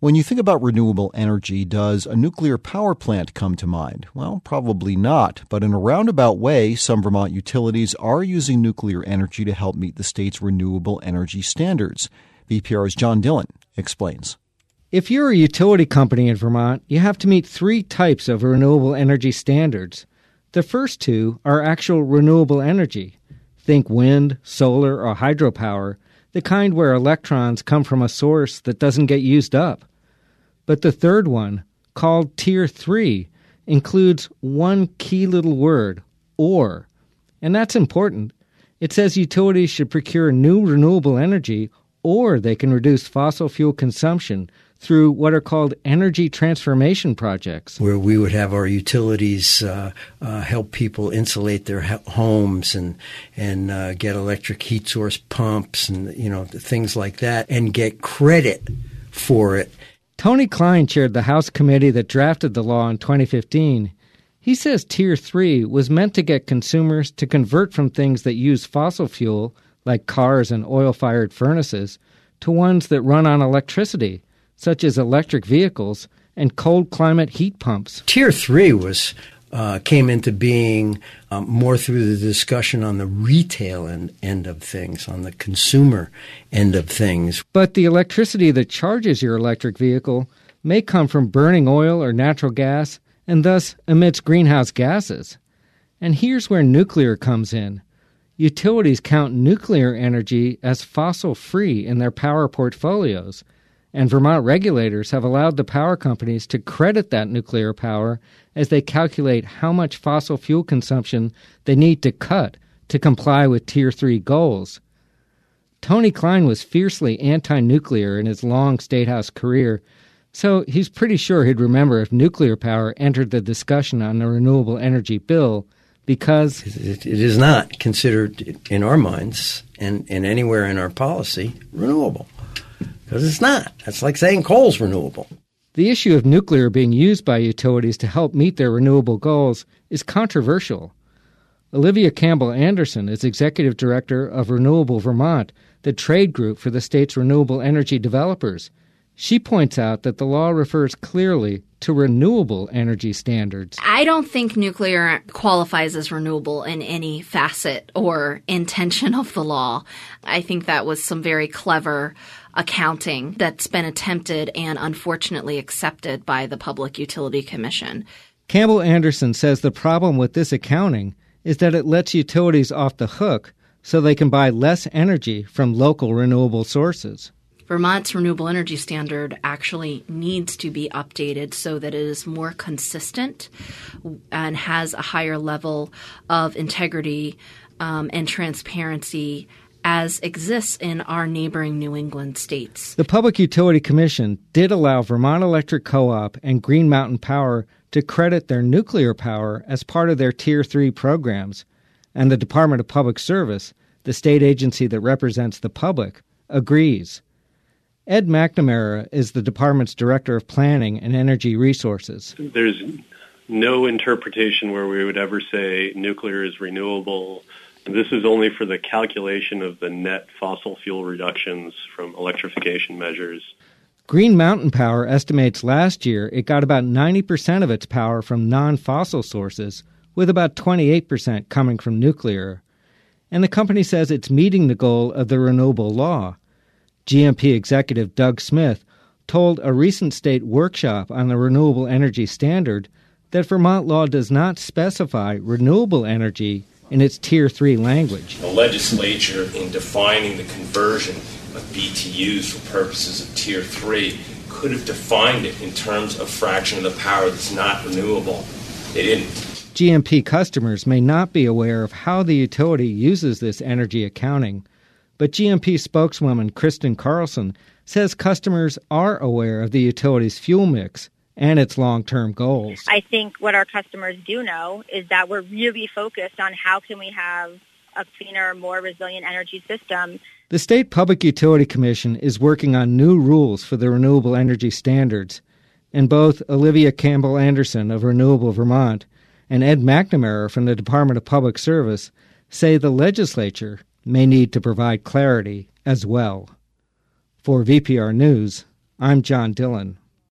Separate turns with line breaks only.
When you think about renewable energy, does a nuclear power plant come to mind? Well, probably not, but in a roundabout way, some Vermont utilities are using nuclear energy to help meet the state's renewable energy standards. VPR's John Dillon explains.
If you're a utility company in Vermont, you have to meet 3 types of renewable energy standards. The first 2 are actual renewable energy. Think wind, solar, or hydropower, the kind where electrons come from a source that doesn't get used up. But the third one, called Tier 3, includes one key little word, or. And that's important. It says utilities should procure new renewable energy, or they can reduce fossil fuel consumption through what are called energy transformation projects.
Where we would have our utilities help people insulate their homes and get electric heat source pumps and, things like that, and get credit for it.
Tony Klein chaired the House committee that drafted the law in 2015. He says Tier 3 was meant to get consumers to convert from things that use fossil fuel, like cars and oil-fired furnaces, to ones that run on electricity, such as electric vehicles and cold climate heat pumps.
Tier 3 came into being more through the discussion on the retail end of things, on the consumer end of things.
But the electricity that charges your electric vehicle may come from burning oil or natural gas and thus emits greenhouse gases. And here's where nuclear comes in. Utilities count nuclear energy as fossil-free in their power portfolios, and Vermont regulators have allowed the power companies to credit that nuclear power as they calculate how much fossil fuel consumption they need to cut to comply with Tier 3 goals. Tony Klein was fiercely anti-nuclear in his long State House career, so he's pretty sure he'd remember if nuclear power entered the discussion on the renewable energy bill, because
it is not considered in our minds and anywhere in our policy renewable. Because it's not. That's like saying coal's renewable.
The issue of nuclear being used by utilities to help meet their renewable goals is controversial. Olivia Campbell Anderson is executive director of Renewable Vermont, the trade group for the state's renewable energy developers. She points out that the law refers clearly to renewable energy standards.
I don't think nuclear qualifies as renewable in any facet or intention of the law. I think that was some very clever accounting that's been attempted and unfortunately accepted by the Public Utility Commission.
Campbell Anderson says the problem with this accounting is that it lets utilities off the hook so they can buy less energy from local renewable sources.
Vermont's renewable energy standard actually needs to be updated so that it is more consistent and has a higher level of integrity and transparency as exists in our neighboring New England states.
The Public Utility Commission did allow Vermont Electric Co-op and Green Mountain Power to credit their nuclear power as part of their Tier 3 programs, and the Department of Public Service, the state agency that represents the public, agrees. Ed McNamara is the department's Director of Planning and Energy Resources.
There's no interpretation where we would ever say nuclear is renewable. This is only for the calculation of the net fossil fuel reductions from electrification measures.
Green Mountain Power estimates last year it got about 90% of its power from non-fossil sources, with about 28% coming from nuclear. And the company says it's meeting the goal of the renewable law. GMP executive Doug Smith told a recent state workshop on the renewable energy standard that Vermont law does not specify renewable energy in its Tier 3 language.
The legislature, in defining the conversion of BTUs for purposes of Tier 3, could have defined it in terms of fraction of the power that's not renewable. They didn't.
GMP customers may not be aware of how the utility uses this energy accounting, but GMP spokeswoman Kristen Carlson says customers are aware of the utility's fuel mix and its long-term goals.
I think what our customers do know is that we're really focused on how can we have a cleaner, more resilient energy system.
The State Public Utility Commission is working on new rules for the renewable energy standards, and both Olivia Campbell Anderson of Renewable Vermont and Ed McNamara from the Department of Public Service say the legislature may need to provide clarity as well. For VPR News, I'm John Dillon.